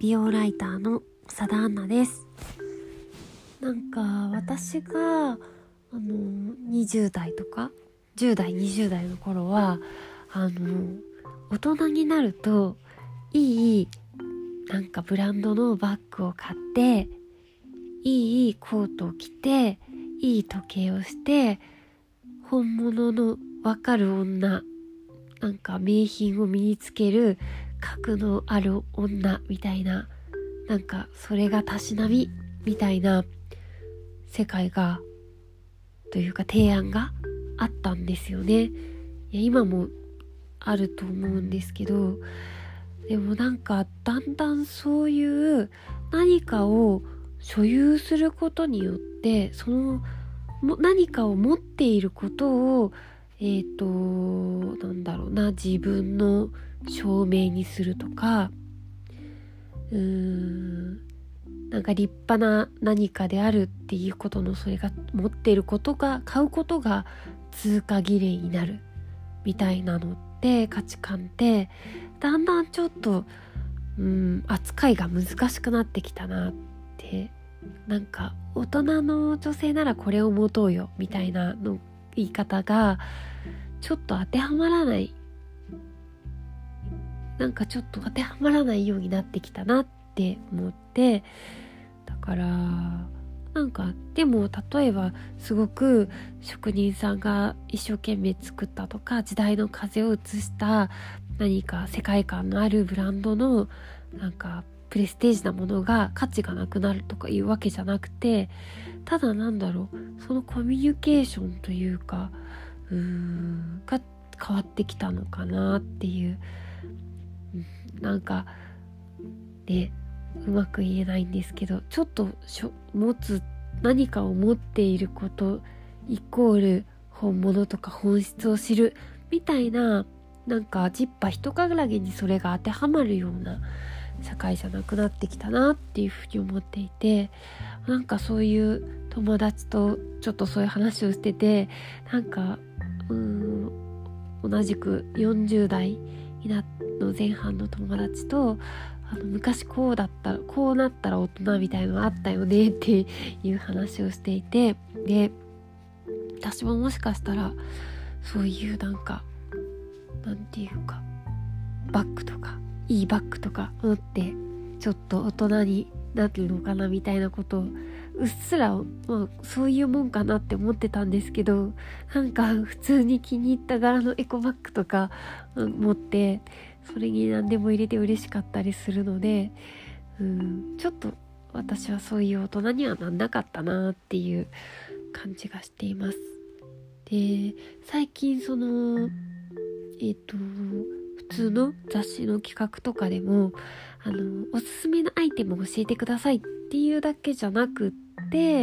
美容ライターの佐田アンナです。私が20代とか10代20代の頃は大人になるといいブランドのバッグを買って、いいコートを着て、いい時計をして、本物のわかる女、名品を身につける格のある女みたいな、それがたしなみみたいな世界がというか提案があったんですよね。今もあると思うんですけど、でもだんだんそういう何かを所有することによって、その何かを持っていることを自分の証明にするとか、立派な何かであるっていうことの、それが持っていることが、買うことが通過儀礼になるみたいなのって価値観ってだんだんちょっと扱いが難しくなってきたなって、大人の女性ならこれを持とうよみたいなの言い方がちょっと当てはまらない、ちょっと当てはまらないようになってきたなって思って、だからでも例えばすごく職人さんが一生懸命作ったとか、時代の風を映した何か世界観のあるブランドのプレステージなものが価値がなくなるとかいうわけじゃなくて、ただそのコミュニケーションというかが変わってきたのかなっていう、うまく言えないんですけど、ちょっと何かを持っていることイコール本物とか本質を知るみたいな、ジッパ一からげにそれが当てはまるような社会じゃなくなってきたなっていうふうに思っていて、そういう友達とちょっとそういう話をしてて、同じく40代の前半の友達と昔こうなったら大人みたいなのあったよねっていう話をしていて、で私ももしかしたらそういうバッグとかいいバッグとか持ってちょっと大人になるのかなみたいなことをうっすら、そういうもんかなって思ってたんですけど、普通に気に入った柄のエコバッグとか持ってそれに何でも入れて嬉しかったりするので、ちょっと私はそういう大人にはなんなかったなっていう感じがしています。で、最近普通の雑誌の企画とかでもおすすめのアイテムを教えてくださいっていうだけじゃなくって、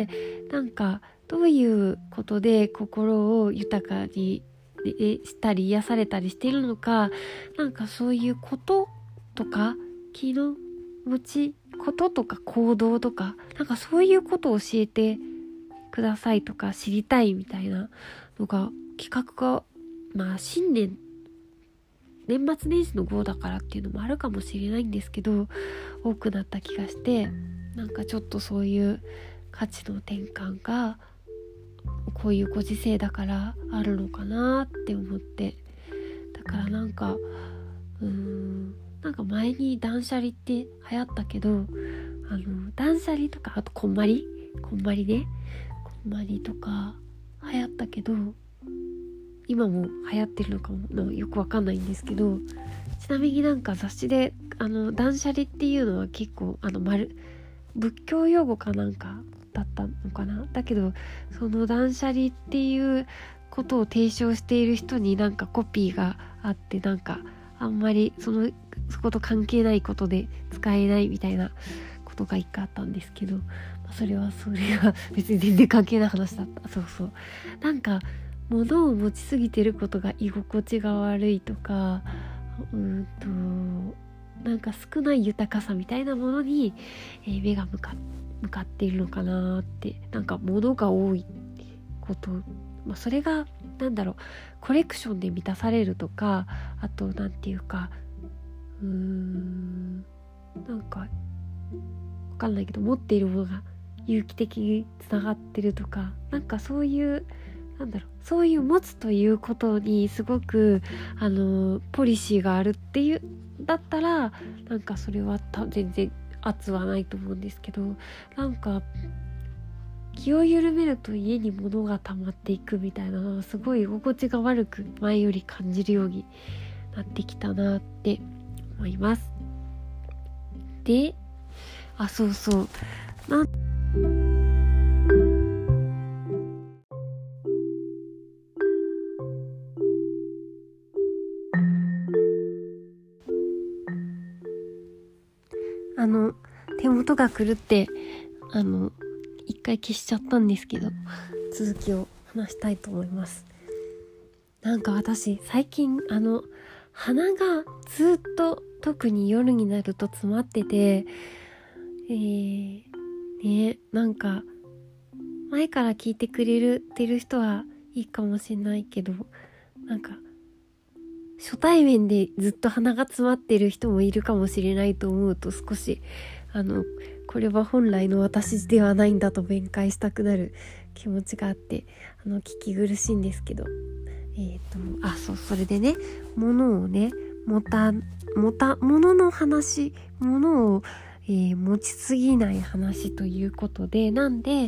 どういうことで心を豊かにしたり癒されたりしているのか、そういうこととか気の持ちこととか行動とかそういうことを教えてくださいとか知りたいみたいなのが、企画が年末年始の号だからっていうのもあるかもしれないんですけど、多くなった気がして、ちょっとそういう価値の転換がこういうご時世だからあるのかなって思って、だから前に断捨離って流行ったけど、断捨離とか、あとこんまりとか流行ったけど、今も流行ってるのかもよくわかんないんですけど、ちなみに雑誌で断捨離っていうのは結構仏教用語かだったのかな。だけどその断捨離っていうことを提唱している人にコピーがあって、あんまりそこと関係ないことで使えないみたいなことが一回あったんですけど、それは別に全然関係ない話だった。物を持ちすぎてることが居心地が悪いとか、少ない豊かさみたいなものに、目が向かっているのかなって、物が多いこと、それがコレクションで満たされるとか、あとなんかわかんないけど持っているものが有機的につながってるとか、なんかそういうそういう持つということにすごくポリシーがあるっていうだったら、なんかそれは全然圧はないと思うんですけど、なんか気を緩めると家に物が溜まっていくみたいなのはすごい居心地が悪く前より感じるようになってきたなって思います。で、そうそう手元が狂って一回消しちゃったんですけど、続きを話したいと思います。なんか私最近鼻がずっと特に夜になると詰まってて、なんか前から聞いてくれてる人はいいかもしれないけど、なんか初対面でずっと鼻が詰まってる人もいるかもしれないと思うと、少しこれは本来の私ではないんだと弁解したくなる気持ちがあって聞き苦しいんですけど、それでね、物をね物の話、物を、持ちすぎない話ということで、なんで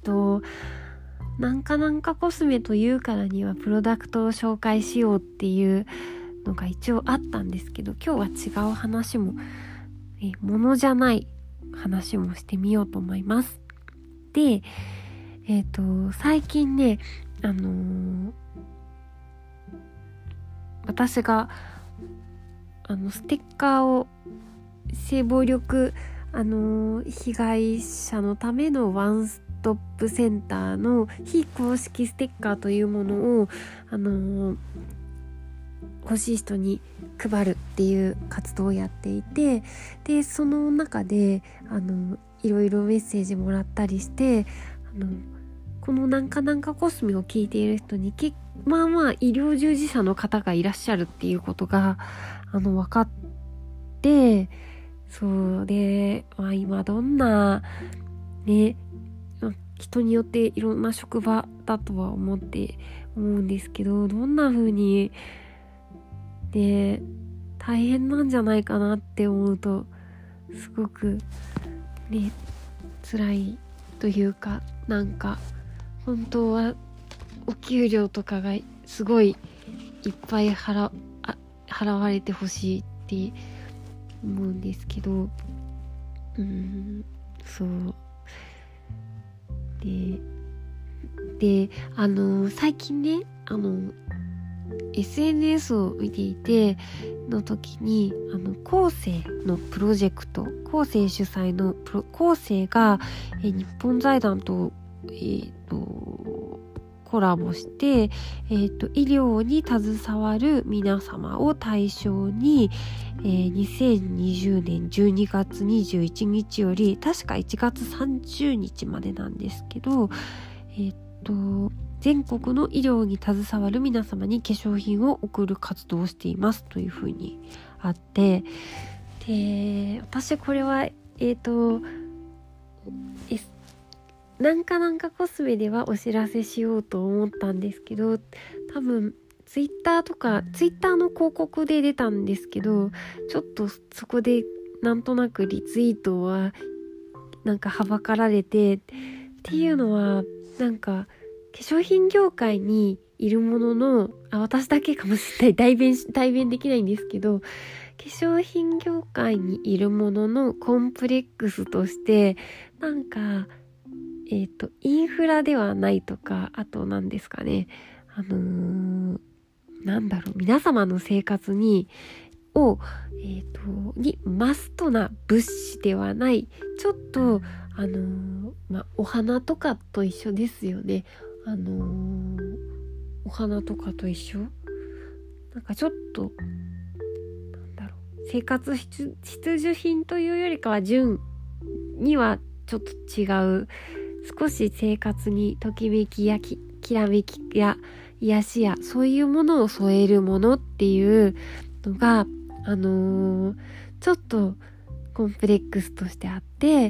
なんかコスメというからにはプロダクトを紹介しようっていうのが一応あったんですけど、今日は違う話も物じゃない話もしてみようと思います。で、最近ね私がステッカーを性暴力被害者のためのワンストップセンターの非公式ステッカーというものを欲しい人に配るっていう活動をやっていて、でその中でいろいろメッセージもらったりして、このなんかコスメを聞いている人にまあ医療従事者の方がいらっしゃるっていうことが分かって、そうで、今どんなね、人によっていろんな職場だとは思うんですけど、どんな風にで大変なんじゃないかなって思うと、すごくね辛いというか、なんか本当はお給料とかがすごいいっぱい払われてほしいって思うんですけど、そうで最近ねSNS を見ていての時に後世のプロジェクト、後世主催の後世が日本財団とコラボして、医療に携わる皆様を対象に、2020年12月21日より確か1月30日までなんですけど、全国の医療に携わる皆様に化粧品を送る活動をしていますというふうにあって、で私これはなんかコスメではお知らせしようと思ったんですけど、多分ツイッターの広告で出たんですけど、ちょっとそこでなんとなくリツイートはなんかはばかられて、っていうのはなんか化粧品業界にいるものの私だけかもしれない、代弁できないんですけど、化粧品業界にいるもののコンプレックスとしてなんかインフラではないとか、あと何ですかね、皆様の生活にマストな物資ではない、ちょっとお花とかと一緒ですよね。お花とかと一緒、なんかちょっと生活必需品というよりかは純にはちょっと違う、少し生活にときめきやきらめきや癒しやそういうものを添えるものっていうのがちょっとコンプレックスとしてあって、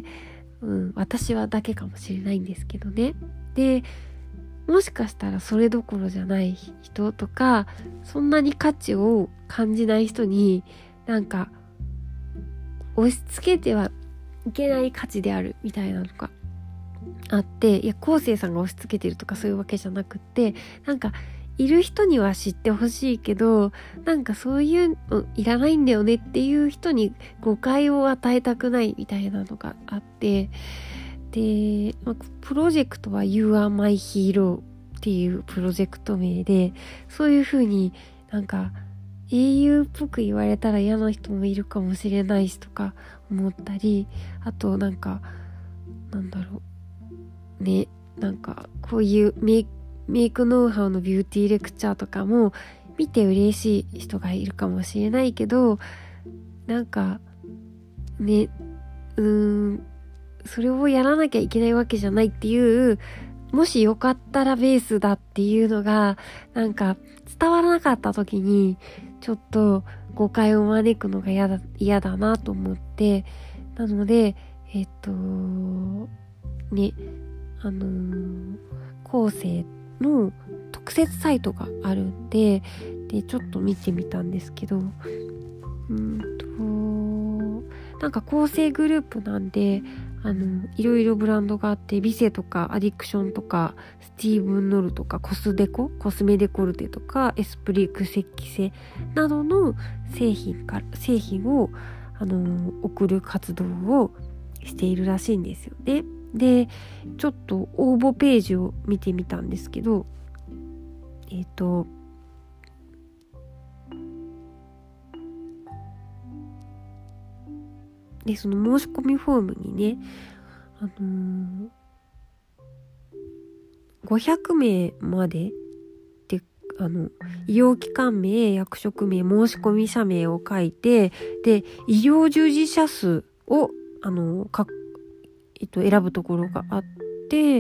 私はだけかもしれないんですけどね。でもしかしたらそれどころじゃない人とか、そんなに価値を感じない人になんか押し付けてはいけない価値であるみたいなのがあって、いや昴生さんが押し付けてるとかそういうわけじゃなくって、なんかいる人には知ってほしいけど、なんかそういうのいらないんだよねっていう人に誤解を与えたくないみたいなのがあって、で、プロジェクトは You are my hero っていうプロジェクト名で、そういう風になんか英雄っぽく言われたら嫌な人もいるかもしれないしとか思ったり、あとなんかなんだろうね、なんかこういうメイクノウハウのビューティーレクチャーとかも見て嬉しい人がいるかもしれないけど、なんかね、それをやらなきゃいけないわけじゃないっていう、もしよかったらベースだっていうのがなんか伝わらなかった時にちょっと誤解を招くのが嫌だなと思って、なのでね、昴生の特設サイトがあるんで、ちょっと見てみたんですけど、なんか構成グループなんで、いろいろブランドがあって、ビセとかアディクションとかスティーブンノルとかコスメデコルテとかエスプリクセキセなどの製品を送る活動をしているらしいんですよね。でちょっと応募ページを見てみたんですけど、でその申し込みフォームにね、500名までで医療機関名、役職名、申し込み者名を書いて、で医療従事者数を選ぶところがあって、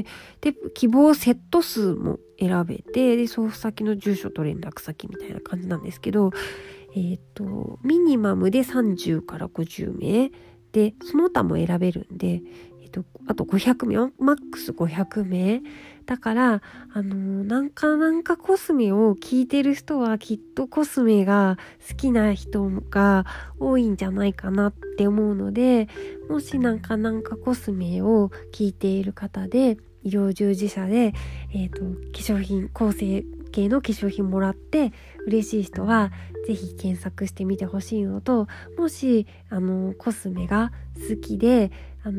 で希望セット数も選べて、で送付先の住所と連絡先みたいな感じなんですけど、ミニマムで30から50名でその他も選べるんで、あと500名、マックス500名だから、なんかコスメを聞いてる人はきっとコスメが好きな人が多いんじゃないかなって思うので、もしなんかコスメを聞いている方で医療従事者で、化粧品、構成系の化粧品もらって嬉しい人はぜひ検索してみてほしいのと、もしコスメが好きで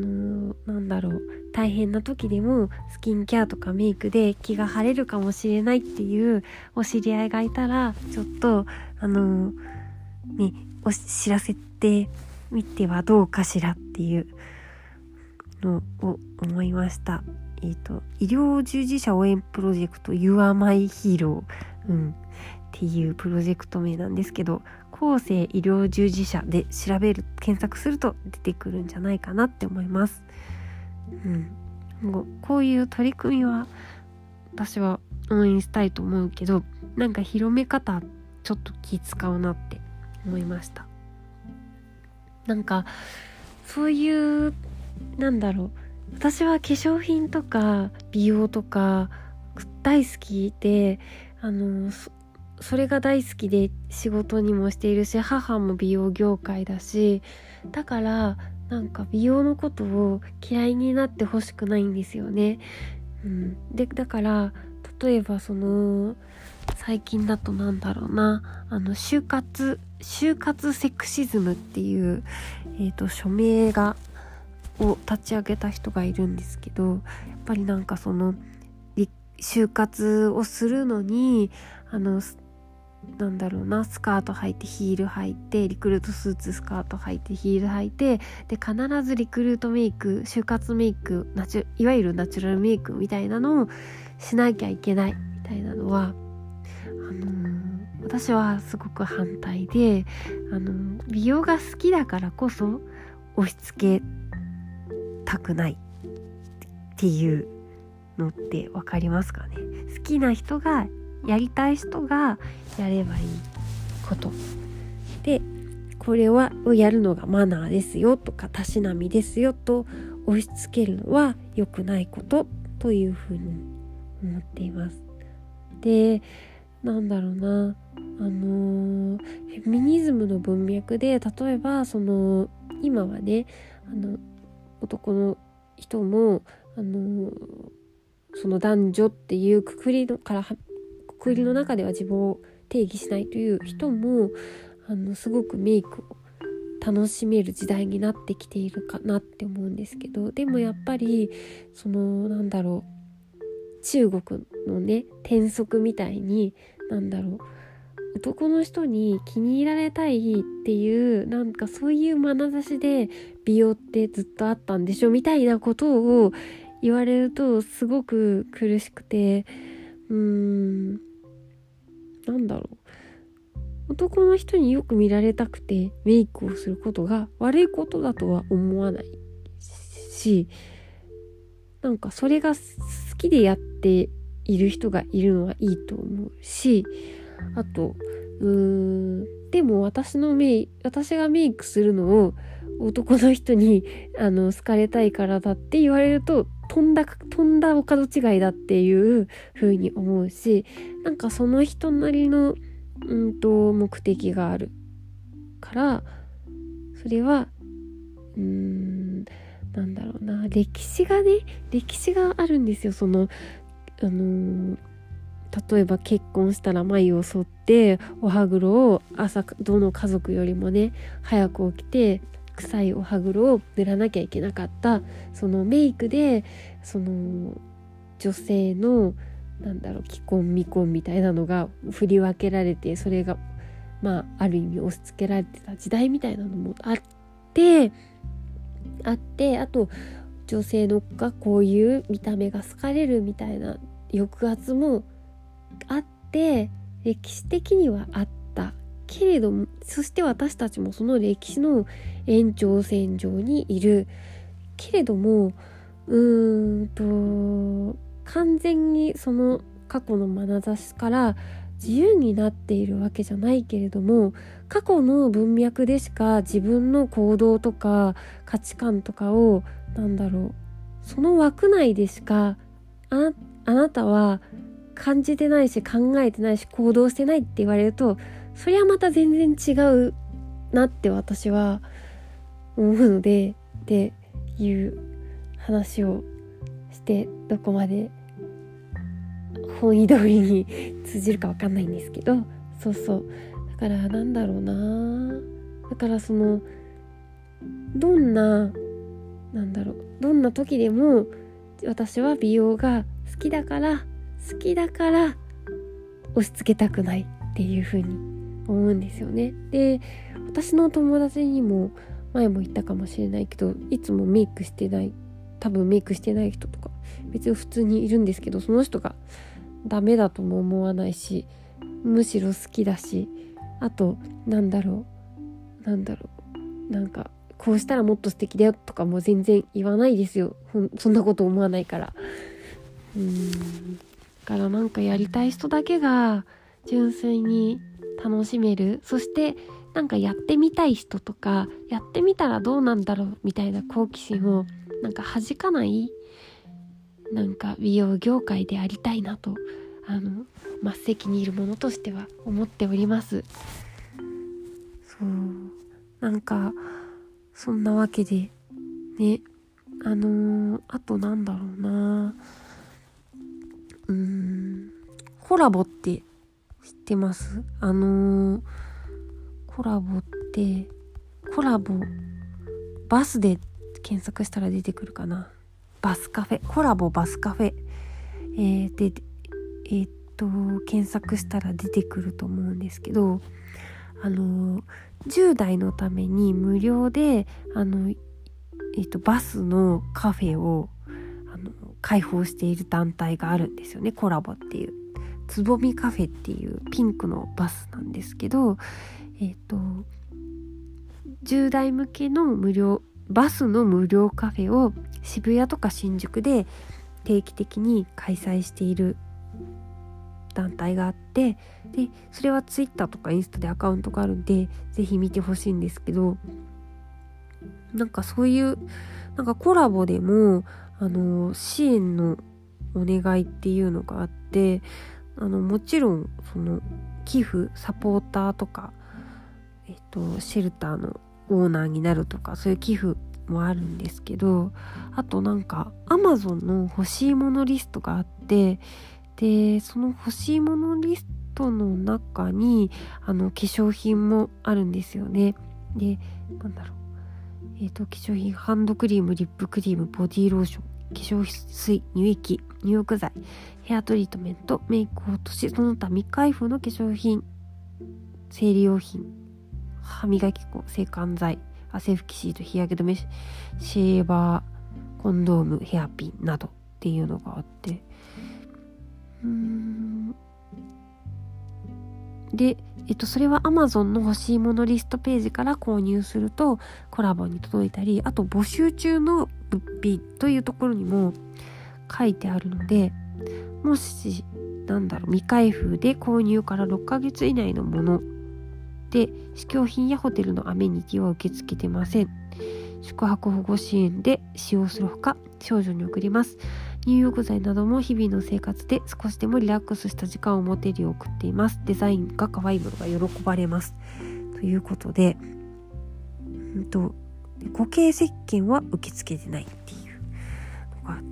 大変な時でもスキンケアとかメイクで気が晴れるかもしれないっていうお知り合いがいたら、ちょっと知らせてみてはどうかしらっていうのを思いました。医療従事者応援プロジェクト You are my hero、っていうプロジェクト名なんですけど、厚生医療従事者で検索すると出てくるんじゃないかなって思います。もうこういう取り組みは私は応援したいと思うけど、なんか広め方ちょっと気使うなって思いました。なんかそういう私は化粧品とか美容とか大好きで、それが大好きで仕事にもしているし、母も美容業界だし、だからなんか美容のことを嫌いになってほしくないんですよね。だから例えば最近だと就活セクシズムっていう、署名を立ち上げた人がいるんですけど、やっぱり就活をするのにスカート履いてヒール履いて、リクルートスーツスカート履いてヒール履いて、で必ずリクルートメイク、就活メイク、いわゆるナチュラルメイクみたいなのをしなきゃいけないみたいなのは私はすごく反対で、美容が好きだからこそ押し付けたくないっていうのって分かりますかね。好きな人がやりたい人がやればいいことで、 これをやるのがマナーですよとかたしなみですよと押し付けるのは良くないことというふうに思っています。で、なんだろうな、フェミニズムの文脈で例えば今はね男の人もその男女っていうくくりの中では自分を定義しないという人もすごくメイクを楽しめる時代になってきているかなって思うんですけど、でもやっぱり中国のね転則みたいに男の人に気に入られたいっていうそういう眼差しで美容ってずっとあったんでしょみたいなことを言われるとすごく苦しくて、男の人によく見られたくてメイクをすることが悪いことだとは思わないし、それが好きでやっている人がいるのはいいと思うし、あとでも私がメイクするのを男の人に好かれたいからだって言われるととんだお門違いだっていう風に思うし、その人なりの目的があるからそれは歴史があるんですよ。例えば結婚したら眉を剃ってお歯黒を朝どの家族よりもね早く起きて臭いお歯黒を塗らなきゃいけなかったそのメイクで女性の既婚未婚みたいなのが振り分けられて、それがある意味押し付けられてた時代みたいなのもあって、あと女性のがこういう見た目が好かれるみたいな抑圧もあって歴史的にはあったけれども、そして私たちもその歴史の延長線上にいるけれども完全にその過去の眼差しから自由になっているわけじゃないけれども、過去の文脈でしか自分の行動とか価値観とかをその枠内でしかあなたは感じてないし考えてないし行動してないって言われると、それはまた全然違うなって私は思うのでっていう話をして、どこまで本意通りに通じるか分かんないんですけど、だからどんな時でも私は美容が好きだから押し付けたくないっていう風に思うんですよね。で、私の友達にも前も言ったかもしれないけど、いつもメイクしてない人とか別に普通にいるんですけど、その人がダメだとも思わないし、むしろ好きだし、あとこうしたらもっと素敵だよとかも全然言わないですよ。そんなこと思わないから。だからやりたい人だけが純粋に楽しめる、そしてやってみたい人とかやってみたらどうなんだろうみたいな好奇心を弾かない美容業界でありたいなと末席にいるものとしては思っております。そんなわけでね、あとコラボって知ってます？コラボバスで検索したら出てくるかな。コラボバスカフェ、で検索したら出てくると思うんですけど、10代のために無料でバスのカフェを開放している団体があるんですよね。コラボっていうつぼみカフェっていうピンクのバスなんですけど、10代向けのバスの無料カフェを渋谷とか新宿で定期的に開催している団体があって、でそれはツイッターとかインスタでアカウントがあるんでぜひ見てほしいんですけど、なんかそういうなんかコラボでも支援のお願いっていうのがあって、もちろんその寄付サポーターとか、シェルターのオーナーになるとかそういう寄付もあるんですけど、あとなんか Amazon の欲しいものリストがあって、でその欲しいものリストの中に化粧品もあるんですよね。でなんだろう、化粧品、ハンドクリーム、リップクリーム、ボディーローション、化粧水、乳液、入浴剤、ヘアトリートメント、メイク落とし、その他未開封の化粧品、生理用品、歯磨き粉、制汗剤、汗拭きシート、日焼け止め、シェーバー、コンドーム、ヘアピンなどっていうのがあって、で、それは Amazon の欲しいものリストページから購入するとコラボに届いたり、あと募集中の物品というところにも書いてあるので、もし未開封で購入から6ヶ月以内のもので、試供品やホテルのアメニティは受け付けてません。宿泊保護支援で使用するほか少女に送ります。入浴剤なども日々の生活で少しでもリラックスした時間を持てるよう送っています。デザインが可愛いものが喜ばれます。ということで、固形石鹸は受け付けてないっていうのがあって、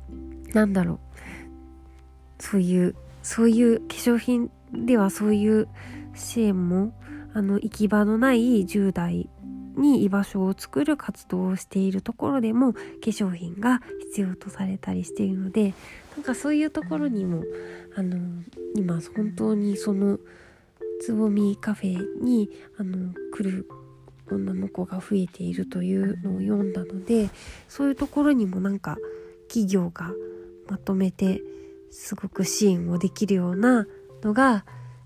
そういう化粧品ではそういう支援も行き場のない10代に居場所を作る活動をしているところでも化粧品が必要とされたりしているので、なんかそういうところにも今本当にそのつぼみカフェに来る女の子が増えているというのを読んだので、そういうところにもなんか企業がまとめてすごく支援をできるようなのが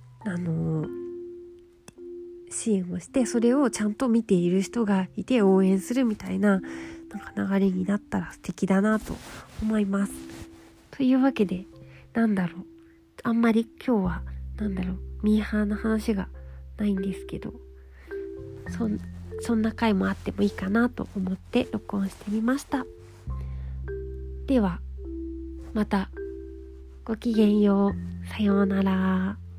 支援をして、それをちゃんと見ている人がいて応援するみたいな、なんか流れになったら素敵だなと思います。というわけであんまり今日はミーハーな話がないんですけど、そんな回もあってもいいかなと思って録音してみました。ではまた、ごきげんよう。さようなら。